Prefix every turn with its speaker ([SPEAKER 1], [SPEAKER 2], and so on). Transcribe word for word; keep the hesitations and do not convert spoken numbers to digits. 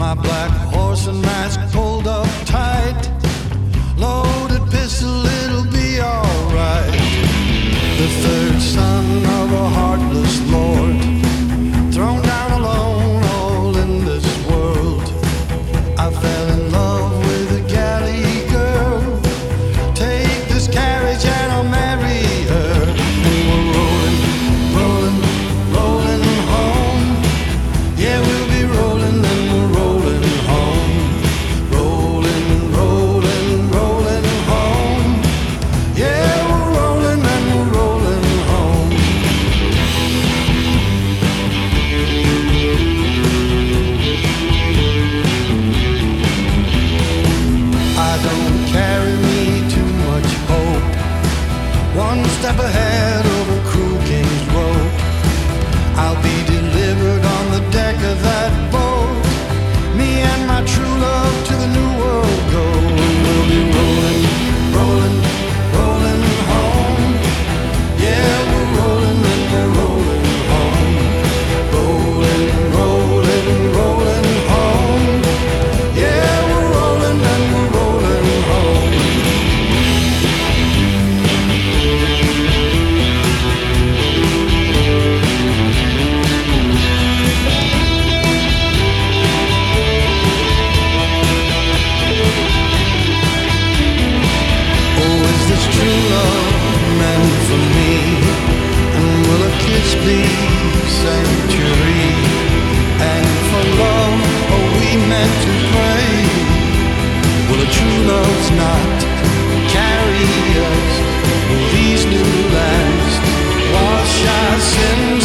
[SPEAKER 1] My black horse and mask pulled up tight. Loaded pistol, it'll be alright. The third son of a heartless lord, thrown down alone all in this world. I fell in love with a galley girl. Take this carriage and I'll marry her. And we're rolling, rolling, rolling home. Yeah, we'll be rolling and we're rolling home. Rolling, rolling, rolling home. Yeah, we're rolling and we're rolling home. I don't carry me too much hope. One step ahead over Crew King's rope. I'll be delivered on the deck of that boat. Me and my true love to the new world go. And we'll be rolling, rolling, rolling home. Yeah, we're rolling and we're rolling home. Rolling, rolling, rolling home. Yeah, we're rolling and we're rolling home. Oh, is this true love meant for me? And will a kiss be sanctuary? And for love are we meant to pray? Will a true love's not carry us? Will these new lands wash our sins